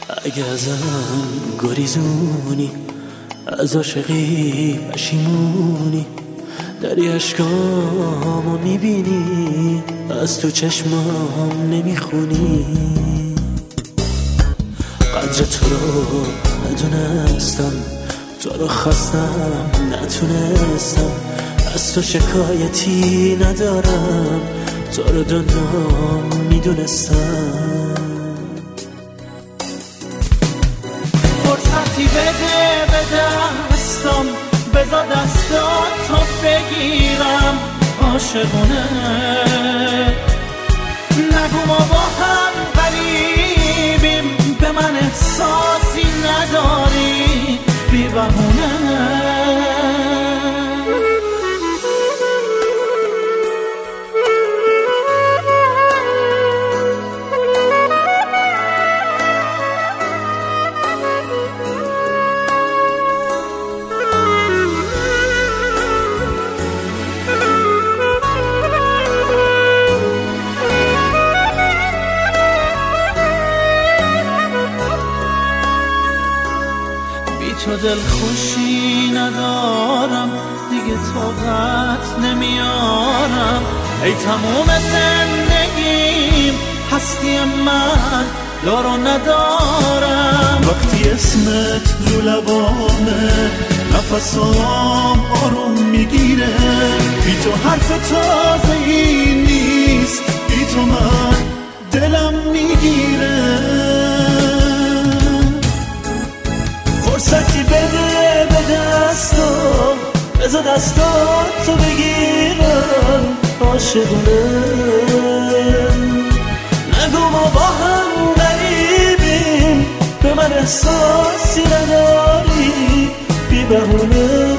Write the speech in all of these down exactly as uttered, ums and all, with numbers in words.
اگه ازم گریزونی، از عاشقی پشیمونی، داری عشقامو میبینی، از تو چشمام نمیخونی. قدر تو رو ندونستم، تو رو خواستم نتونستم، از تو شکایتی ندارم، تو رو دنیا میدونستم. فرصتی بده به دستم، بذار دستاتو بگیرم عاشقونه. نگو ما با هم غریبیم، به من احساسی نداری بی بهونه. تو دل خوشی ندارم دیگه، طاقت نمیارم. ای تموم زندگیم هستی من یارو ندارم. وقتی اسمت رو لبامه نفسام آروم میگیره، بی تو حرف تازه ای نیست، بی تو من دلم میگیره. فرصتی بده به دستم، بذار دستاتو بگیرم عاشقونه. نگو ما با هم غریبیم، به من احساسی نداری بی بهونه.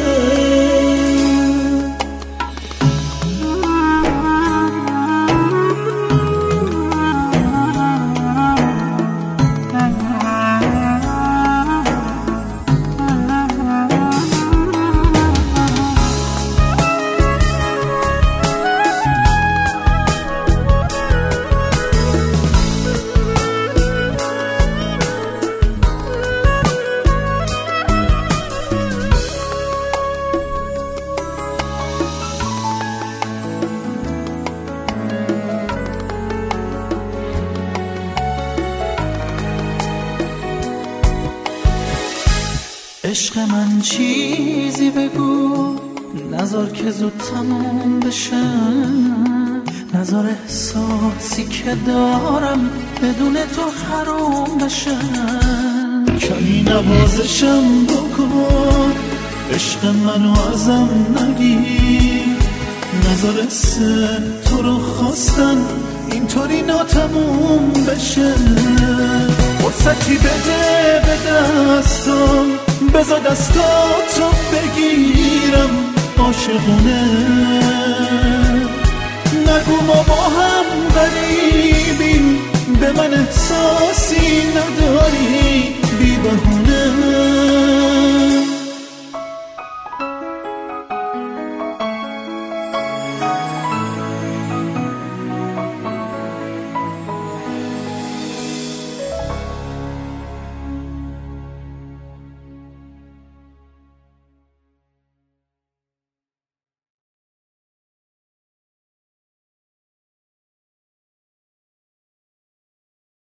عشق من چیزی بگو، نذار که زود تموم بشه، نذار احساسی که دارم بدون تو حروم بشه. کمی نوازشم بکن، عشق منو ازم نگیر، نذار حس تو رو خواستن اینطوری ناتموم بشه. فرصتی بده به دستم، بذار دستاتو بگیرم عاشقونه. نگو ما با هم غریبیم، به من احساسی نداری